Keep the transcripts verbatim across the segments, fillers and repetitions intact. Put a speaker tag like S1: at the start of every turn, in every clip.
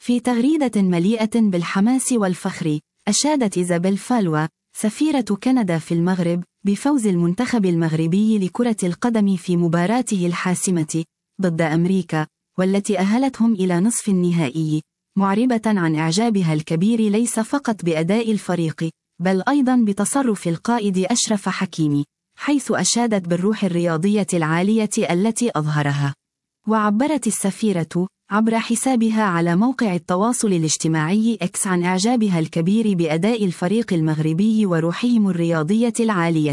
S1: في تغريدة مليئة بالحماس والفخر، أشادت إيزابيل فالوا سفيرة كندا في المغرب بفوز المنتخب المغربي لكرة القدم في مباراته الحاسمة ضد أمريكا، والتي أهلتهم إلى نصف النهائي، معربة عن إعجابها الكبير ليس فقط بأداء الفريق، بل أيضا بتصرف القائد أشرف حكيمي، حيث أشادت بالروح الرياضية العالية التي أظهرها. وعبرت السفيرة عبر حسابها على موقع التواصل الاجتماعي إكس عن إعجابها الكبير بأداء الفريق المغربي وروحهم الرياضية العالية.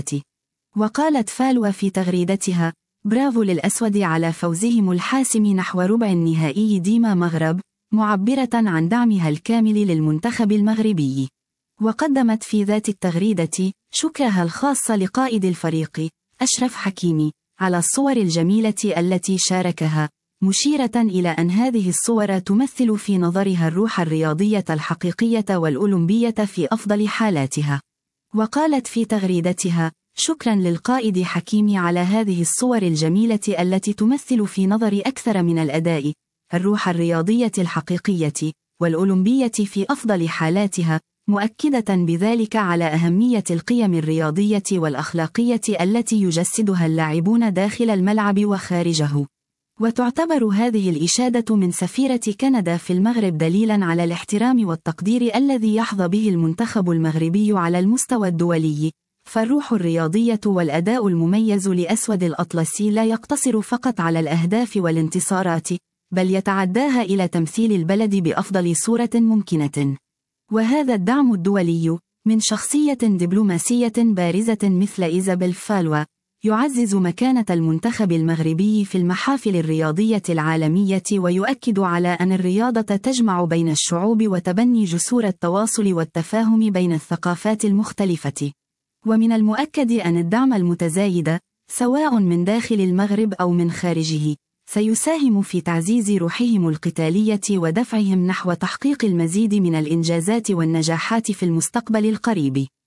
S1: وقالت فالوا في تغريدتها: برافو للأسود على فوزهم الحاسم نحو ربع النهائي ديما مغرب، معبرة عن دعمها الكامل للمنتخب المغربي. وقدمت في ذات التغريدة شكرها الخاص لقائد الفريق أشرف حكيمي على الصور الجميلة التي شاركها، مشيرة إلى أن هذه الصور تمثل في نظرها الروح الرياضية الحقيقية والأولمبية في أفضل حالاتها. وقالت في تغريدتها: شكرا للقائد حكيمي على هذه الصور الجميلة التي تمثل في نظر أكثر من الأداء، الروح الرياضية الحقيقية والأولمبية في أفضل حالاتها، مؤكدة بذلك على أهمية القيم الرياضية والأخلاقية التي يجسدها اللاعبون داخل الملعب وخارجه. وتعتبر هذه الإشادة من سفيرة كندا في المغرب دليلا على الاحترام والتقدير الذي يحظى به المنتخب المغربي على المستوى الدولي، فالروح الرياضية والأداء المميز لأسود الأطلسي لا يقتصر فقط على الأهداف والانتصارات، بل يتعداها إلى تمثيل البلد بأفضل صورة ممكنة. وهذا الدعم الدولي من شخصية دبلوماسية بارزة مثل إيزابيل فالوا يعزز مكانة المنتخب المغربي في المحافل الرياضية العالمية، ويؤكد على أن الرياضة تجمع بين الشعوب وتبني جسور التواصل والتفاهم بين الثقافات المختلفة. ومن المؤكد أن الدعم المتزايد سواء من داخل المغرب أو من خارجه سيساهم في تعزيز روحهم القتالية ودفعهم نحو تحقيق المزيد من الإنجازات والنجاحات في المستقبل القريب.